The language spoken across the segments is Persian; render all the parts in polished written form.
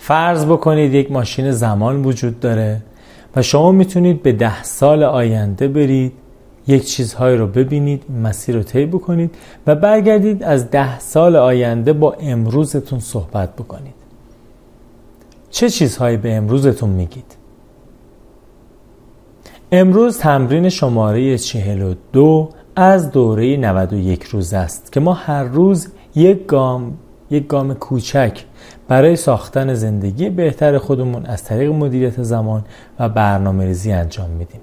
فرض بکنید یک ماشین زمان وجود داره و شما میتونید به 10 سال آینده برید، یک چیزهایی رو ببینید، مسیر رو طی بکنید و برگردید از 10 سال آینده با امروزتون صحبت بکنید. چه چیزهایی به امروزتون میگید؟ امروز تمرین شماره 42 از دوره 91 روز است که ما هر روز یک گام کوچک برای ساختن زندگی بهتر خودمون از طریق مدیریت زمان و برنامه‌ریزی انجام میدیم.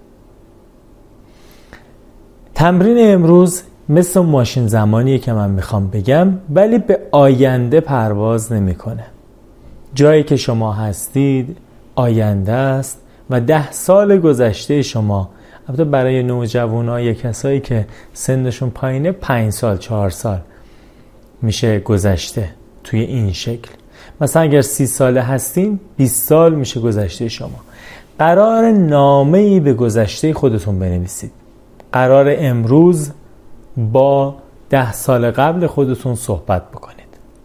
تمرین امروز مثل ماشین زمانیه که من میخوام بگم، ولی به آینده پرواز نمیکنه. جایی که شما هستید آینده است و 10 سال گذشته شما، البته برای نوجوان‌ها یا کسایی که سنشون پایینه 5 سال 4 سال میشه گذشته توی این شکل. مثلا اگر 30 ساله هستین 20 سال میشه گذشته شما. قرار نامه‌ای به گذشته خودتون بنویسید. قرار امروز با 10 سال قبل خودتون صحبت بکنید.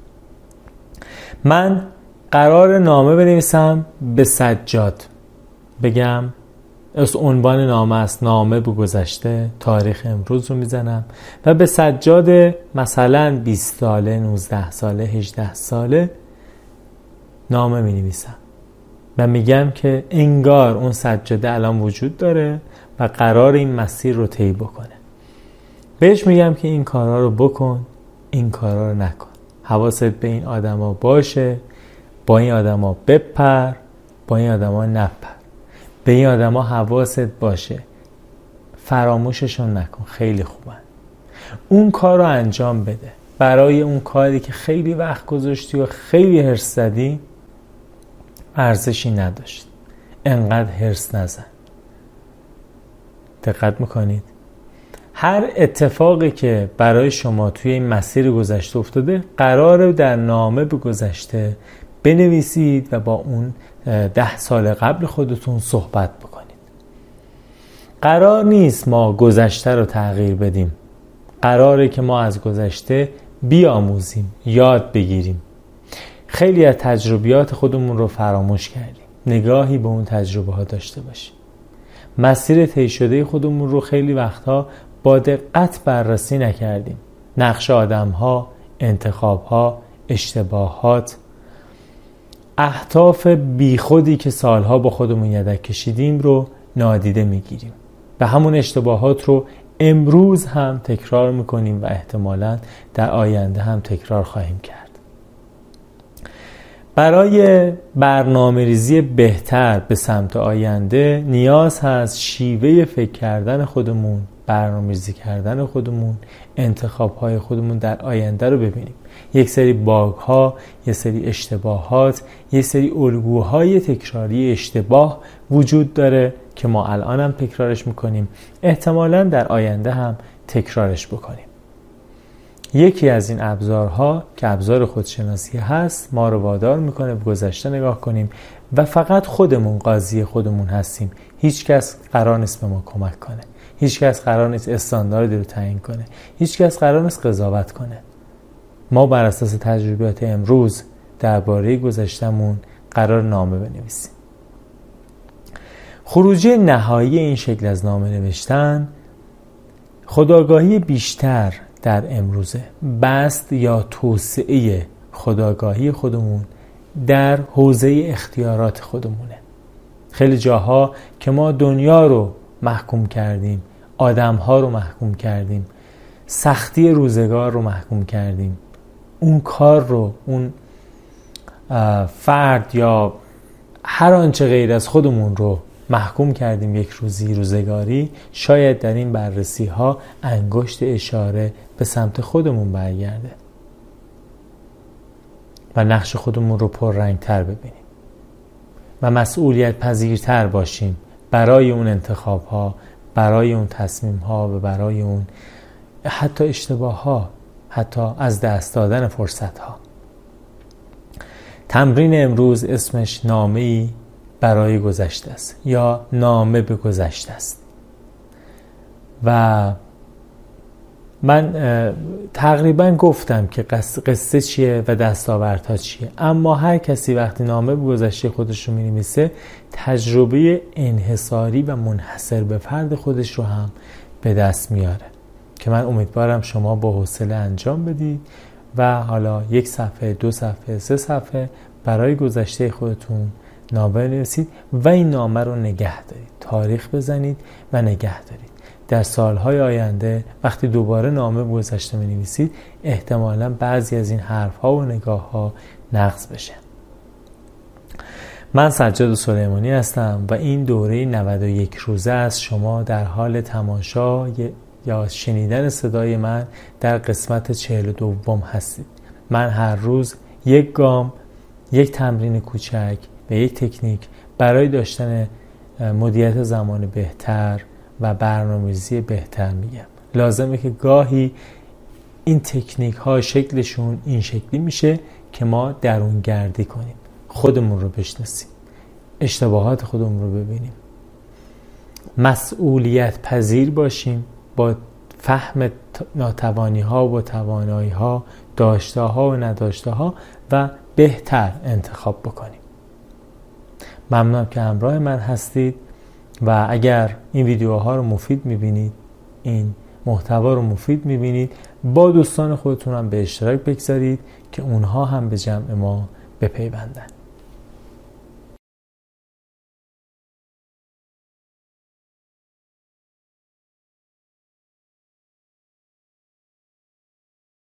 من قرار نامه بنویسم به سجاد، بگم از عنوان نامه است، نامه به گذشته، تاریخ امروز رو میزنم و به سجاد مثلا 20 ساله، 19 ساله، 18 ساله نامه می نویسم و میگم که انگار اون سجاده الان وجود داره و قرار این مسیر رو طی بکنه. بهش میگم که این کارا رو بکن، این کارا رو نکن، حواست به این آدما باشه، با این آدما بپر، با این آدما نپر، به این آدما حواست باشه، فراموششون نکن، خیلی خوبن. اون کار رو انجام بده. برای اون کاری که خیلی وقت گذاشتی و خیلی حرص زدی ارزشی نداشت. انقدر حرص نزن. دقت میکنید؟ هر اتفاقی که برای شما توی این مسیر گذشته افتاده قراره در نامه به گذشته بنویسید و با اون 10 سال قبل خودتون صحبت بکنید. قرار نیست ما گذشته رو تغییر بدیم. قراره که ما از گذشته بیاموزیم، یاد بگیریم. خیلی از تجربیات خودمون رو فراموش کردیم. نگاهی به اون تجربه ها داشته باشیم. مسیر طی شده خودمون رو خیلی وقتها با دقت بررسی نکردیم. نقش آدم‌ها، انتخاب‌ها، اشتباهات، اهداف بیخودی که سالها با خودمون یدک کشیدیم رو نادیده میگیریم و همون اشتباهات رو امروز هم تکرار میکنیم و احتمالاً در آینده هم تکرار خواهیم کرد. برای برنامه‌ریزی بهتر به سمت آینده نیاز هست شیوه فکر کردن خودمون، برنامه‌ریزی کردن خودمون، انتخاب‌های خودمون در آینده رو ببینیم. یک سری باگ‌ها، یک سری اشتباهات، یک سری الگوهای تکراری اشتباه وجود داره که ما الان هم تکرارش میکنیم، احتمالاً در آینده هم تکرارش بکنیم. یکی از این ابزارها که ابزار خودشناسی هست ما رو وادار میکنه به گذشته نگاه کنیم و فقط خودمون قاضی خودمون هستیم. هیچ کس قرار نیست به ما کمک کنه. هیچ کس قرار نیست استانداردی رو تعیین کنه. هیچ کس قرار نیست قضاوت کنه. ما بر اساس تجربیات امروز درباره گذشتمون قرار نامه بنویسیم. خروجی نهایی این شکل از نامه نوشتن خودآگاهی بیشتر در امروزه، بست یا توسعه خودآگاهی خودمون در حوزه اختیارات خودمونه. خیلی جاها که ما دنیا رو محکوم کردیم، آدم‌ها رو محکوم کردیم، سختی روزگار رو محکوم کردیم، اون کار رو، اون فرد یا هر آنچه غیر از خودمون رو محکوم کردیم یک روزگاری، شاید در این بررسی ها انگشت اشاره به سمت خودمون برگرده و نقش خودمون رو پررنگ‌تر ببینیم و مسئولیت پذیرتر باشیم برای اون انتخاب ها، برای اون تصمیم ها و برای اون حتی اشتباه ها، حتی از دست دادن فرصت ها. تمرین امروز اسمش نامه‌ای برای گذشته است یا نامه به گذشته است و من تقریبا گفتم که قصه چیه و دستاوردها چیه، اما هر کسی وقتی نامه به گذشته خودش رو می‌نویسه تجربه انحصاری و منحصر به فرد خودش رو هم به دست میاره که من امیدوارم شما با حوصله انجام بدید و حالا 1 صفحه، 2 صفحه، 3 صفحه برای گذشته خودتون نامه بنویسید و این نامه رو نگه دارید، تاریخ بزنید و نگه دارید. در سالهای آینده وقتی دوباره نامه به گذشته می‌نویسید احتمالاً بعضی از این حرف‌ها و نگاه‌ها نقض بشه. من سجاد سلیمانی هستم و این دوره 91 روزه از شما در حال تماشا یا شنیدن صدای من در قسمت 42 هستید. من هر روز 1 گام، 1 تمرین کوچک و 1 تکنیک برای داشتن مدیریت زمان بهتر و برنامه‌ریزی بهتر میگم. لازمه که گاهی این تکنیک ها شکلشون این شکلی میشه که ما درونگردی کنیم، خودمون رو بشناسیم، اشتباهات خودمون رو ببینیم، مسئولیت پذیر باشیم، با فهم ناتوانی ها و توانایی ها، داشته ها و نداشته ها و بهتر انتخاب بکنیم. ممنونم که همراه من هستید و اگر این ویدیوها رو مفید میبینید، این محتوا رو مفید میبینید، با دوستان خودتون هم به اشتراک بگذارید که اونها هم به جمع ما بپیوندن.